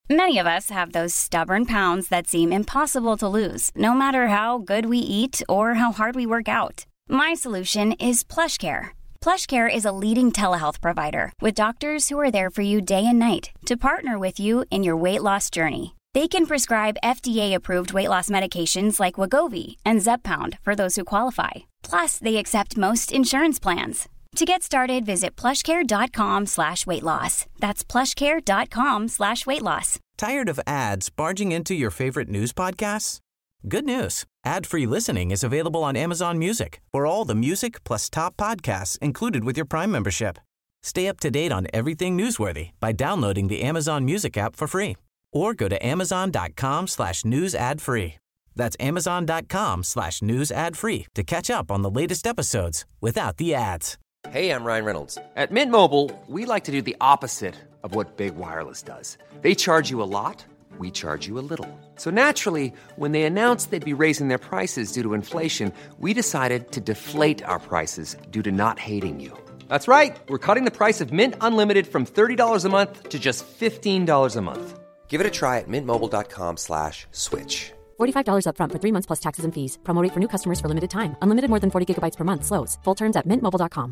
Many of us have those stubborn pounds that seem impossible to lose, no matter how good we eat or how hard we work out. My solution is PlushCare. PlushCare is a leading telehealth provider with doctors who are there for you day and night to partner with you in your weight loss journey. They can prescribe FDA-approved weight loss medications like Wegovy and Zepbound for those who qualify. Plus, they accept most insurance plans. To get started, visit plushcare.com/weightloss. That's plushcare.com/weightloss. Tired of ads barging into your favorite news podcasts? Good news. Ad-free listening is available on Amazon Music for all the music plus top podcasts included with your Prime membership. Stay up to date on everything newsworthy by downloading the Amazon Music app for free or go to amazon.com/news ad free. That's amazon.com/news ad free to catch up on the latest episodes without the ads. Hey, I'm Ryan Reynolds. At Mint Mobile, we like to do the opposite of what Big Wireless does. They charge you a lot, we charge you a little. So naturally, when they announced they'd be raising their prices due to inflation, we decided to deflate our prices due to not hating you. That's right. We're cutting the price of Mint Unlimited from $30 a month to just $15 a month. Give it a try at mintmobile.com/switch. $45 up front for 3 months plus taxes and fees. Promo rate for new customers for limited time. Unlimited more than 40 gigabytes per month. Slows full terms at mintmobile.com.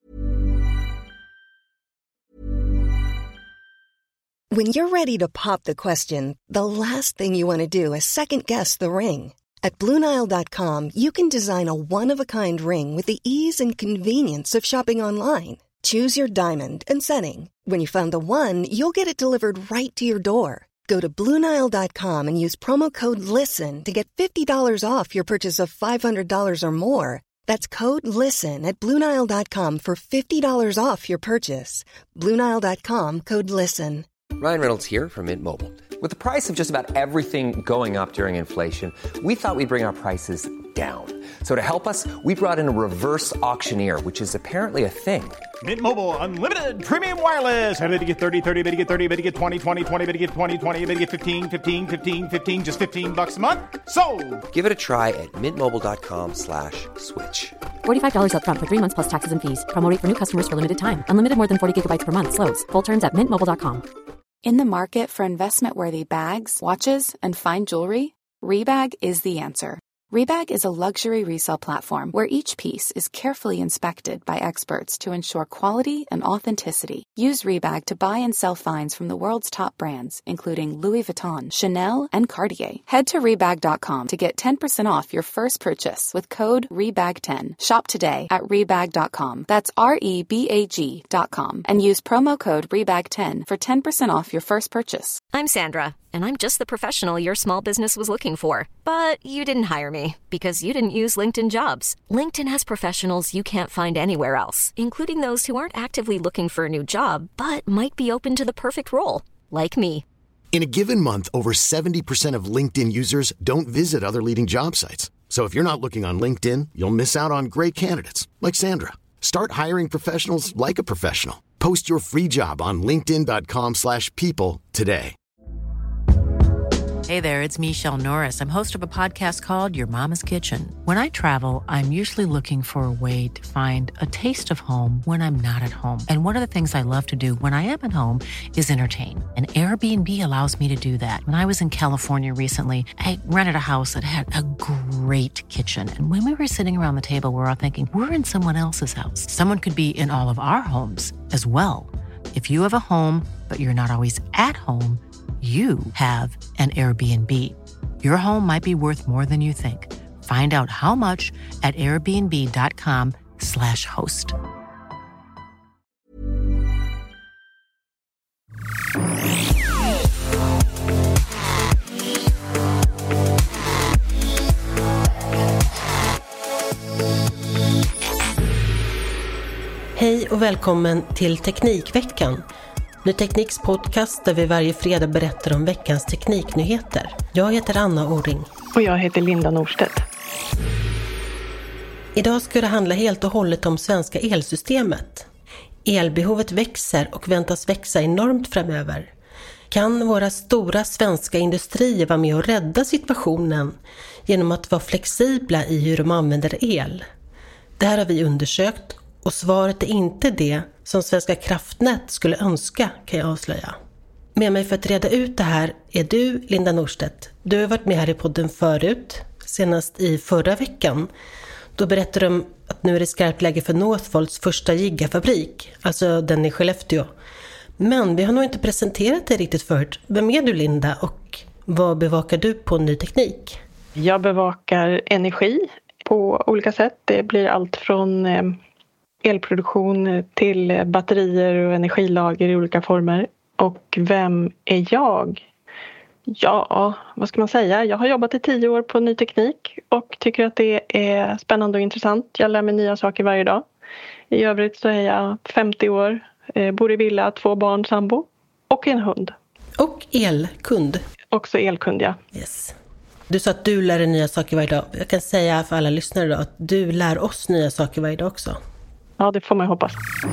When you're ready to pop the question, the last thing you want to do is second-guess the ring. At BlueNile.com, you can design a one-of-a-kind ring with the ease and convenience of shopping online. Choose your diamond and setting. When you find the one, you'll get it delivered right to your door. Go to BlueNile.com and use promo code LISTEN to get $50 off your purchase of $500 or more. That's code LISTEN at BlueNile.com for $50 off your purchase. BlueNile.com, code LISTEN. Ryan Reynolds here from Mint Mobile. With the price of just about everything going up during inflation, we thought we'd bring our prices down. So to help us, we brought in a reverse auctioneer, which is apparently a thing. Mint Mobile Unlimited Premium Wireless. How to get 30, 30, bit to get 30, bit to get 20, 20, 20, bit to get 20, 20, bit to get 15, 15, 15, 15, just $15 a month? Sold! Give it a try at mintmobile.com/switch. $45 up front for 3 months plus taxes and fees. Promo rate for new customers for limited time. Unlimited more than 40 gigabytes per month. Slows full terms at mintmobile.com. In the market for investment-worthy bags, watches, and fine jewelry, Rebag is the answer. Rebag is a luxury resale platform where each piece is carefully inspected by experts to ensure quality and authenticity. Use Rebag to buy and sell finds from the world's top brands, including Louis Vuitton, Chanel, and Cartier. Head to Rebag.com to get 10% off your first purchase with code REBAG10. Shop today at Rebag.com. That's REBAG.com. And use promo code REBAG10 for 10% off your first purchase. I'm Sandra, and I'm just the professional your small business was looking for. But you didn't hire me because you didn't use LinkedIn Jobs. LinkedIn has professionals you can't find anywhere else, including those who aren't actively looking for a new job, but might be open to the perfect role, like me. In a given month, over 70% of LinkedIn users don't visit other leading job sites. So if you're not looking on LinkedIn, you'll miss out on great candidates, like Sandra. Start hiring professionals like a professional. Post your free job on linkedin.com/people today. Hey there, it's Michelle Norris. I'm host of a podcast called Your Mama's Kitchen. When I travel, I'm usually looking for a way to find a taste of home when I'm not at home. And one of the things I love to do when I am at home is entertain. And Airbnb allows me to do that. When I was in California recently, I rented a house that had a great kitchen. And when we were sitting around the table, we're all thinking, we're in someone else's house. Someone could be in all of our homes as well. If you have a home, but you're not always at home, you have an Airbnb. Your home might be worth more than you think. Find out how much at airbnb.com/host. Hej och välkommen till Teknikveckan. Ny Tekniks podcast där vi varje fredag berättar om veckans tekniknyheter. Jag heter Anna Orring. Och jag heter Linda Norstedt. Idag ska det handla helt och hållet om svenska elsystemet. Elbehovet växer och väntas växa enormt framöver. Kan våra stora svenska industrier vara med och rädda situationen genom att vara flexibla i hur de använder el? Det här har vi undersökt. Och svaret är inte det som Svenska kraftnät skulle önska, kan jag avslöja. Med mig för att reda ut det här är du, Linda Norstedt. Du har varit med här i podden förut, senast i förra veckan. Då berättade de att nu är det skarpt läge för Northvolts första gigafabrik, alltså den i Skellefteå. Men vi har nog inte presenterat det riktigt förut. Vem är du, Linda, och vad bevakar du på ny teknik? Jag bevakar energi på olika sätt. Det blir allt från elproduktion till batterier och energilager i olika former. Och vem är jag? Ja, vad ska man säga? Jag har jobbat i 10 år på ny teknik och tycker att det är spännande och intressant. Jag lär mig nya saker varje dag. I övrigt så är jag 50 år, bor i villa, 2 barn, sambo och en hund. Och elkund. Också elkund, ja. Yes. Du sa att du lär dig nya saker varje dag. Jag kan säga för alla lyssnare då att du lär oss nya saker varje dag också. Ja, det får man hoppas.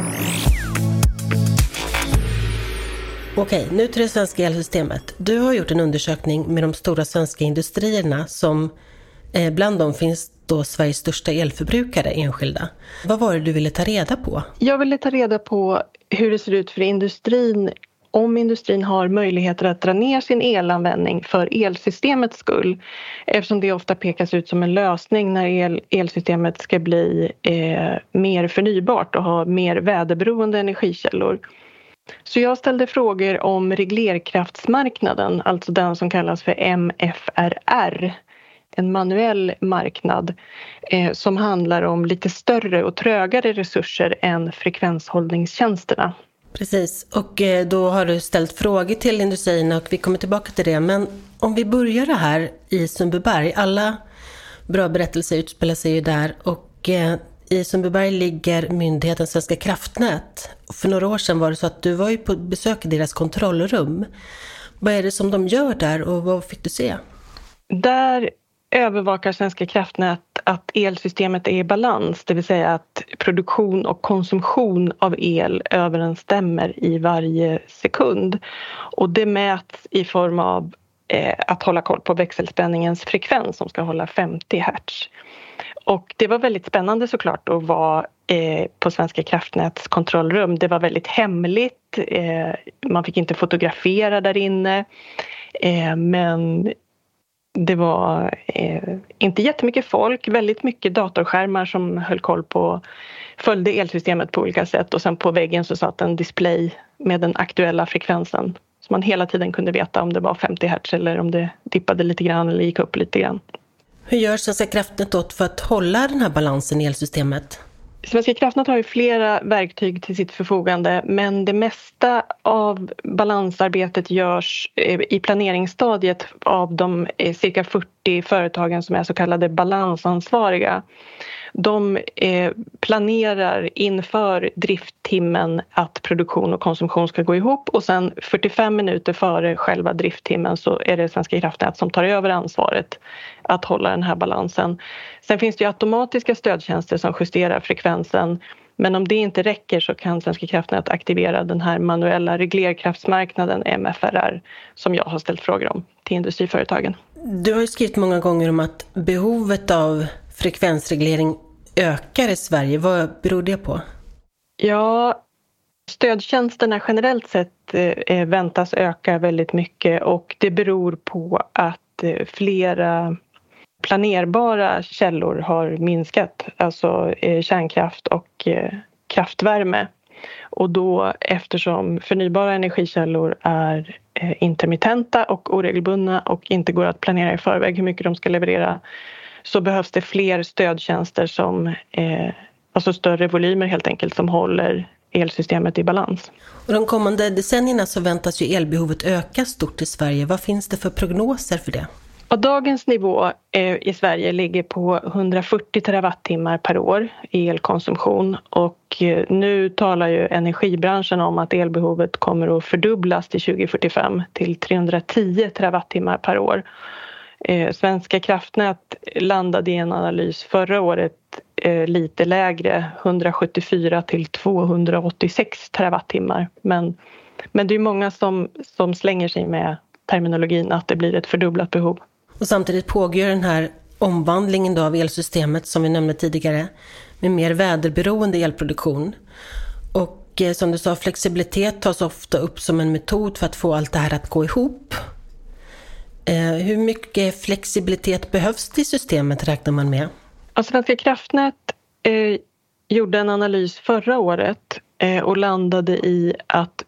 Okej, nu till det svenska elsystemet. Du har gjort en undersökning med de stora svenska industrierna som bland dem finns då Sveriges största elförbrukare enskilda. Vad var det du ville ta reda på? Jag ville ta reda på hur det ser ut för industrin, om industrin har möjligheter att dra ner sin elanvändning för elsystemets skull. Eftersom det ofta pekas ut som en lösning när elsystemet ska bli mer förnybart och ha mer väderberoende energikällor. Så jag ställde frågor om reglerkraftsmarknaden, alltså den som kallas för MFRR. En manuell marknad som handlar om lite större och trögare resurser än frekvenshållningstjänsterna. Precis, och då har du ställt frågor till industrierna och vi kommer tillbaka till det. Men om vi börjar det här i Sundbyberg, alla bra berättelser utspelar sig ju där och i Sundbyberg ligger myndigheten Svenska kraftnät. För några år sedan var det så att du var ju på besök i deras kontrollrum. Vad är det som de gör där och vad fick du se? Där övervakar Svenska kraftnät att elsystemet är i balans, det vill säga att produktion och konsumtion av el överensstämmer i varje sekund. Och det mäts i form av att hålla koll på växelspänningens frekvens som ska hålla 50 Hz. Och det var väldigt spännande såklart att vara på Svenska kraftnäts kontrollrum. Det var väldigt hemligt, man fick inte fotografera där inne, men det var inte jättemycket folk, väldigt mycket datorskärmar som höll koll på, följde elsystemet på olika sätt och sen på väggen så satt en display med den aktuella frekvensen. Så man hela tiden kunde veta om det var 50 Hz eller om det dippade lite grann eller gick upp lite grann. Hur gör Svenska kraftnät åt för att hålla den här balansen i elsystemet? Svenska kraftnät har ju flera verktyg till sitt förfogande, men det mesta av balansarbetet görs i planeringsstadiet av de cirka 40 företagen som är så kallade balansansvariga. De planerar inför drifttimmen att produktion och konsumtion ska gå ihop och sen 45 minuter före själva drifttimmen så är det Svenska kraftnät som tar över ansvaret att hålla den här balansen. Sen finns det ju automatiska stödtjänster som justerar frekvensen, men om det inte räcker så kan Svenska kraftnät aktivera den här manuella reglerkraftsmarknaden MFRR som jag har ställt frågor om till industriföretagen. Du har ju skrivit många gånger om att behovet av frekvensreglering ökar i Sverige. Vad beror det på? Ja, stödtjänsterna generellt sett väntas öka väldigt mycket och det beror på att flera planerbara källor har minskat, alltså kärnkraft och kraftvärme. Och då eftersom förnybara energikällor är intermittenta och oregelbundna och inte går att planera i förväg hur mycket de ska leverera så behövs det fler stödtjänster som, alltså större volymer helt enkelt som håller elsystemet i balans. Och de kommande decennierna så väntas ju elbehovet öka stort i Sverige. Vad finns det för prognoser för det? Och dagens nivå i Sverige ligger på 140 terawattimmar per år i elkonsumtion och nu talar ju energibranschen om att elbehovet kommer att fördubblas till 2045 till 310 terawattimmar per år. Svenska kraftnät landade i en analys förra året lite lägre, 174 till 286 terawattimmar. Men det är många som slänger sig med terminologin att det blir ett fördubblat behov. Och samtidigt pågår den här omvandlingen då av elsystemet som vi nämnde tidigare med mer väderberoende elproduktion. Och Och som du sa, flexibilitet tas ofta upp som en metod för att få allt det här att gå ihop. Hur mycket flexibilitet behövs det i systemet, räknar man med? Svenska kraftnät gjorde en analys förra året och landade i att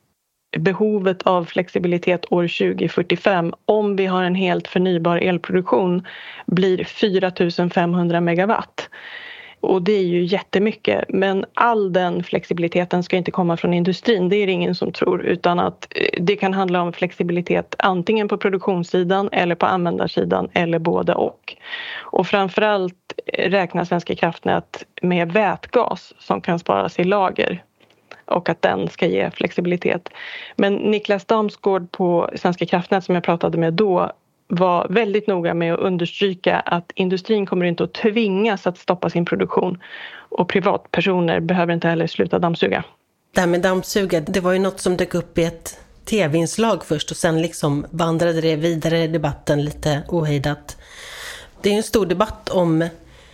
behovet av flexibilitet år 2045, om vi har en helt förnybar elproduktion, blir 4 500 megawatt. Och det är ju jättemycket, men all den flexibiliteten ska inte komma från industrin, det är det ingen som tror, utan att det kan handla om flexibilitet antingen på produktionssidan eller på användarsidan eller både och. Och framförallt räknar Svenska kraftnät med vätgas som kan sparas i lager och att den ska ge flexibilitet. Men Niklas Damsgård på Svenska kraftnät som jag pratade med då var väldigt noga med att understryka att industrin kommer inte att tvingas att stoppa sin produktion och privatpersoner behöver inte heller sluta dammsuga. Det här med dammsuga, det var ju något som dök upp i ett tv-inslag först och sen liksom vandrade det vidare i debatten lite ohejdat. Det är en stor debatt om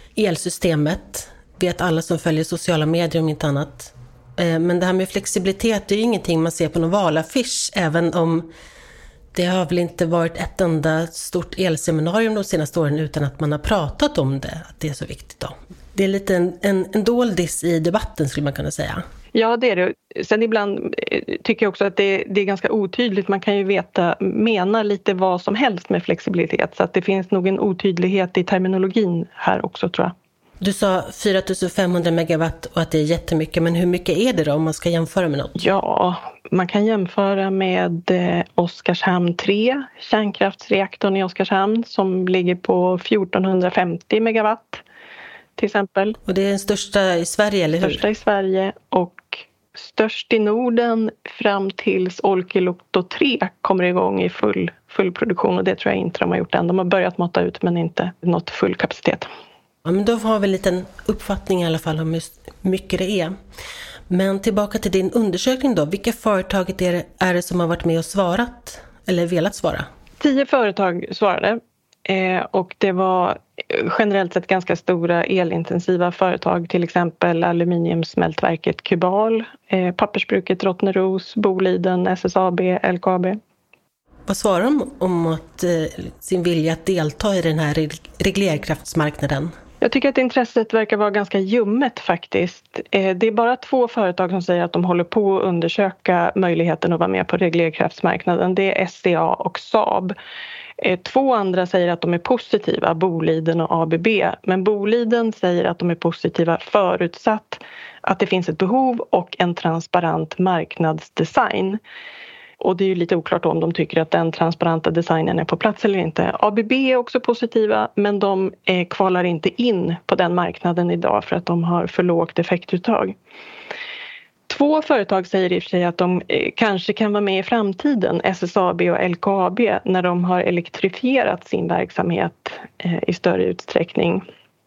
elsystemet, vet alla som följer sociala medier om inte annat. Men det här med flexibilitet är ju ingenting man ser på någon valaffisch, även om det har väl inte varit ett enda stort elseminarium de senaste åren utan att man har pratat om det, att det är så viktigt då. Det är lite en doldis i debatten skulle man kunna säga. Ja, det är det. Sen ibland tycker jag också att det är ganska otydligt. Man kan ju mena lite vad som helst med flexibilitet. Så att det finns nog en otydlighet i terminologin här också, tror jag. Du sa 4 500 megawatt och att det är jättemycket. Men hur mycket är det då om man ska jämföra med något? Ja, man kan jämföra med Oskarshamn 3, kärnkraftsreaktorn i Oskarshamn som ligger på 1450 megawatt till exempel. Och det är den största i Sverige, eller hur? Största i Sverige och störst i Norden fram tills Olkiluoto 3 kommer igång i full produktion. Och det tror jag inte de har gjort än. De har börjat mata ut men inte nått full kapacitet. Ja, men då har vi en liten uppfattning i alla fall om hur mycket det är. Men tillbaka till din undersökning då. Vilka företag är det som har varit med och svarat eller velat svara? 10 företag svarade och det var generellt sett ganska stora elintensiva företag. Till exempel aluminiumsmältverket Kubal, pappersbruket Rottneros, Boliden, SSAB, LKAB. Vad svarar de om att sin vilja att delta i den här reglerkraftsmarknaden? Jag tycker att intresset verkar vara ganska ljummet faktiskt. Det är bara 2 företag som säger att de håller på att undersöka möjligheten att vara med på reglerkraftsmarknaden. Det är SCA och Saab. 2 andra säger att de är positiva, Boliden och ABB. Men Boliden säger att de är positiva förutsatt att det finns ett behov och en transparent marknadsdesign. Och det är ju lite oklart om de tycker att den transparenta designen är på plats eller inte. ABB är också positiva men de kvalar inte in på den marknaden idag för att de har för lågt effektuttag. 2 företag säger i och för sig att de kanske kan vara med i framtiden, SSAB och LKAB, när de har elektrifierat sin verksamhet i större utsträckning.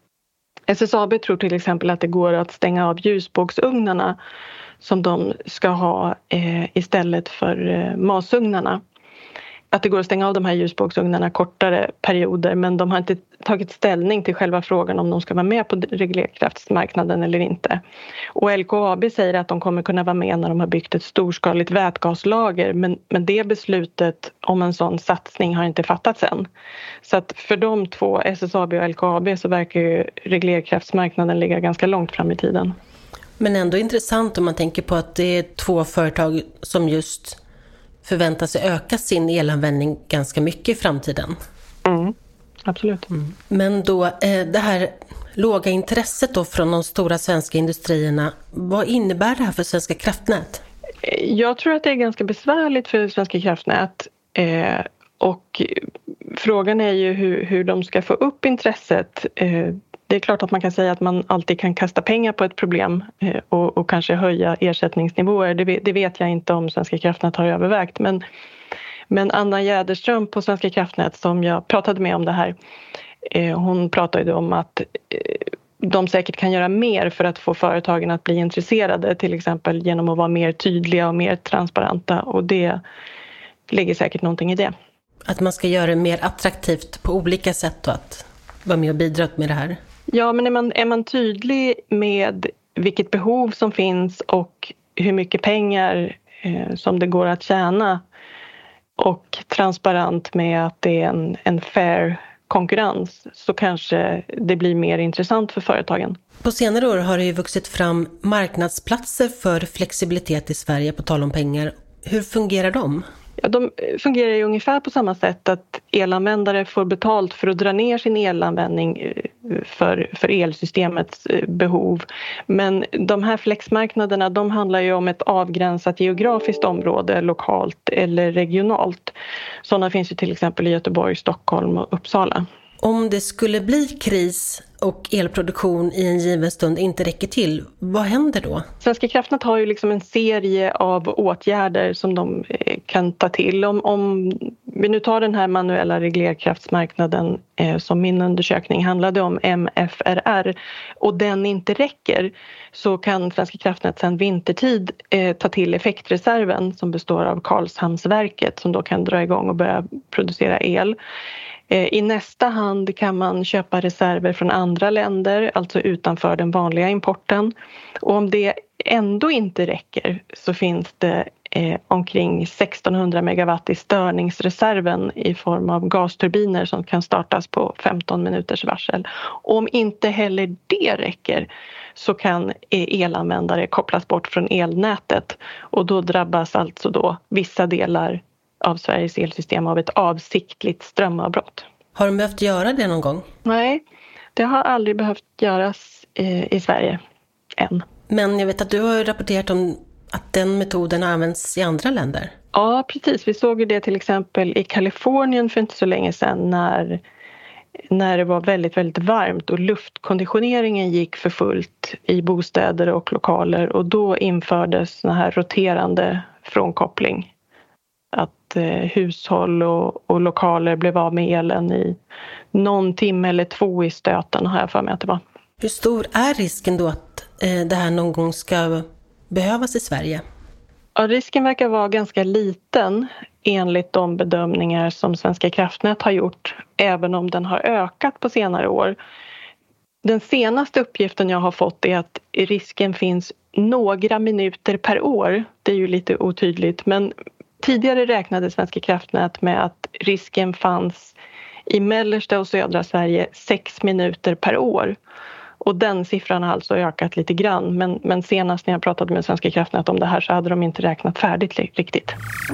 SSAB tror till exempel att det går att stänga av ljusbågsugnarna som de ska ha istället för masugnarna. Att det går att stänga av de här ljusbågsugnarna kortare perioder men de har inte tagit ställning till själva frågan om de ska vara med på reglerkraftsmarknaden eller inte. Och LKAB säger att de kommer kunna vara med när de har byggt ett storskaligt vätgaslager men det beslutet om en sån satsning har inte fattats än. Så att för de 2, SSAB och LKAB, så verkar ju reglerkraftsmarknaden ligga ganska långt fram i tiden. Men ändå intressant om man tänker på att det är 2 företag som just förväntar sig öka sin elanvändning ganska mycket i framtiden. Absolut. Men då det här låga intresset då från de stora svenska industrierna, vad innebär det här för Svenska kraftnät? Jag tror att det är ganska besvärligt för Svenska kraftnät och frågan är ju hur de ska få upp intresset. Det är klart att man kan säga att man alltid kan kasta pengar på ett problem och kanske höja ersättningsnivåer. Det vet jag inte om Svenska kraftnät har övervägt. Men Anna Jäderström på Svenska kraftnät som jag pratade med om det här. Hon pratade om att de säkert kan göra mer för att få företagen att bli intresserade. Till exempel genom att vara mer tydliga och mer transparenta. Och det ligger säkert någonting i det. Att man ska göra det mer attraktivt på olika sätt och att vara med och bidra med det här? Ja, men är man tydlig med vilket behov som finns och hur mycket pengar som det går att tjäna och transparent med att det är en fair konkurrens, så kanske det blir mer intressant för företagen. På senare år har det ju vuxit fram marknadsplatser för flexibilitet i Sverige, på tal om pengar. Hur fungerar de? Ja, de fungerar ju ungefär på samma sätt, att elanvändare får betalt för att dra ner sin elanvändning för elsystemets behov. Men de här flexmarknaderna, de handlar ju om ett avgränsat geografiskt område, lokalt eller regionalt. Sådana finns ju till exempel i Göteborg, Stockholm och Uppsala. Om det skulle bli kris och elproduktion i en given stund inte räcker till, vad händer då? Svenska kraftnät har ju liksom en serie av åtgärder som de kan ta till. Om vi nu tar den här manuella reglerkraftsmarknaden som min undersökning handlade om, MFRR, och den inte räcker, så kan Svenska kraftnät sedan vintertid ta till effektreserven som består av Karlshamnsverket, som då kan dra igång och börja producera el. I nästa hand kan man köpa reserver från andra länder, alltså utanför den vanliga importen. Och om det ändå inte räcker, så finns det omkring 1600 megawatt i störningsreserven i form av gasturbiner som kan startas på 15 minuters varsel. Och om inte heller det räcker, så kan elanvändare kopplas bort från elnätet, och då drabbas alltså då vissa delar av Sveriges elsystem av ett avsiktligt strömavbrott. Har de behövt göra det någon gång? Nej, det har aldrig behövt göras i Sverige än. Men jag vet att du har rapporterat om att den metoden används i andra länder. Ja, precis. Vi såg det till exempel i Kalifornien för inte så länge sedan, när det var väldigt, väldigt varmt och luftkonditioneringen gick för fullt i bostäder och lokaler, och då infördes såna här roterande frånkoppling. Att hushåll och lokaler blev av med elen i någon timme eller 2 i stöten, har jag för mig att det var. Hur stor är risken då att det här någon gång ska behövas i Sverige? Ja, risken verkar vara ganska liten enligt de bedömningar som Svenska kraftnät har gjort, även om den har ökat på senare år. Den senaste uppgiften jag har fått är att risken finns några minuter per år. Det är ju lite otydligt, men tidigare räknade Svenska kraftnät med att risken fanns i mellersta och södra Sverige 6 minuter per år. Och den siffran har alltså ökat lite grann. Men senast när jag pratade med Svenska kraftnät om det här, så hade de inte räknat färdigt riktigt.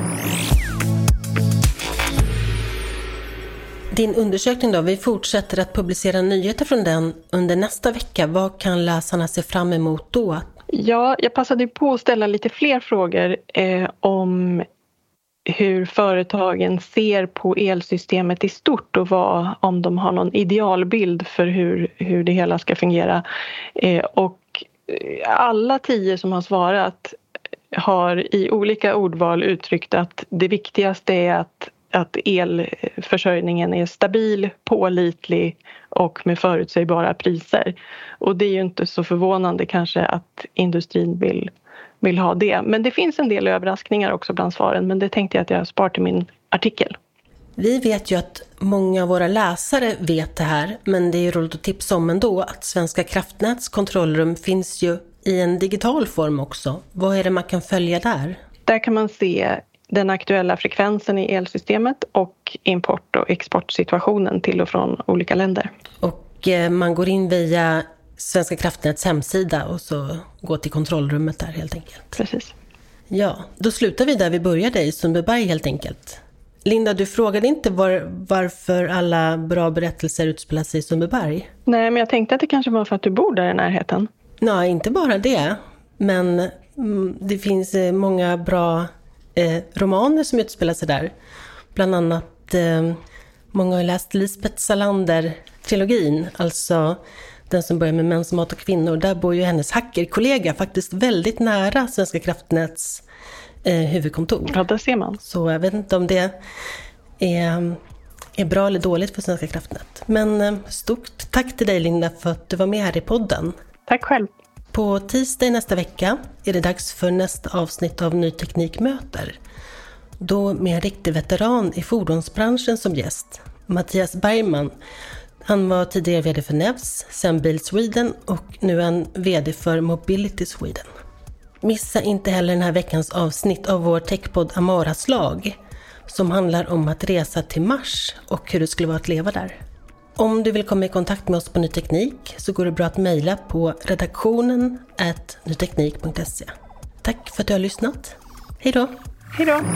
Din undersökning då, vi fortsätter att publicera nyheter från den under nästa vecka. Vad kan läsarna se fram emot då? Ja, jag passade på att ställa lite fler frågor om hur företagen ser på elsystemet i stort, och om de har någon idealbild för hur det hela ska fungera. Och alla 10 som har svarat har i olika ordval uttryckt att det viktigaste är att elförsörjningen är stabil, pålitlig och med förutsägbara priser. Och det är ju inte så förvånande kanske att industrin vill ha det. Men det finns en del överraskningar också bland svaren, men det tänkte jag att jag spar till min artikel. Vi vet ju att många av våra läsare vet det här, men det är ju roligt att tipsa om ändå att Svenska kraftnäts kontrollrum finns ju i en digital form också. Vad är det man kan följa där? Där kan man se den aktuella frekvensen i elsystemet och import- och exportsituationen till och från olika länder. Och man går in via Svenska kraftnäts hemsida och så går till kontrollrummet där helt enkelt. Precis. Ja, då slutar vi där vi började i Sundbyberg helt enkelt. Linda, du frågade inte varför alla bra berättelser utspelar sig i Sundbyberg. Nej, men jag tänkte att det kanske var för att du bor där i närheten. Nej, inte bara det. Men det finns många bra romaner som utspelar sig där. Bland annat, många har läst Lisbeth Salander-trilogin, alltså den som börjar med Män som hatar kvinnor. Där bor ju hennes hackerkollega faktiskt väldigt nära Svenska kraftnäts huvudkontor. Ja, det ser man. Så jag vet inte om det är bra eller dåligt för Svenska kraftnät. Men stort tack till dig, Linda, för att du var med här i podden. Tack själv. På tisdag nästa vecka är det dags för nästa avsnitt av Ny Teknik möter. Då med en riktig veteran i fordonsbranschen som gäst, Mattias Bergman. Han var tidigare vd för Nevs, sen Bil Sweden och nu en vd för Mobility Sweden. Missa inte heller den här veckans avsnitt av vår techpodd Amaras lag, som handlar om att resa till Mars och hur det skulle vara att leva där. Om du vill komma i kontakt med oss på Ny Teknik så går det bra att mejla på redaktionen@nyteknik.se. Tack för att du har lyssnat. Hej då! Hej då!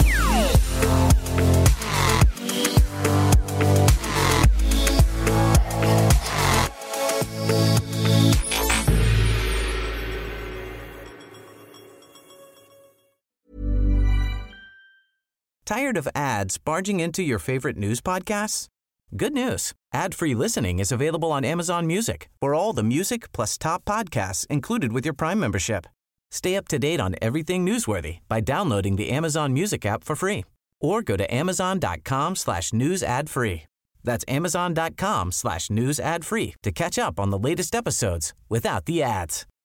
Tired of ads barging into your favorite news podcasts? Good news. Ad-free listening is available on Amazon Music for all the music plus top podcasts included with your Prime membership. Stay up to date on everything newsworthy by downloading the Amazon Music app for free or go to amazon.com/news ad free. That's amazon.com/news ad free to catch up on the latest episodes without the ads.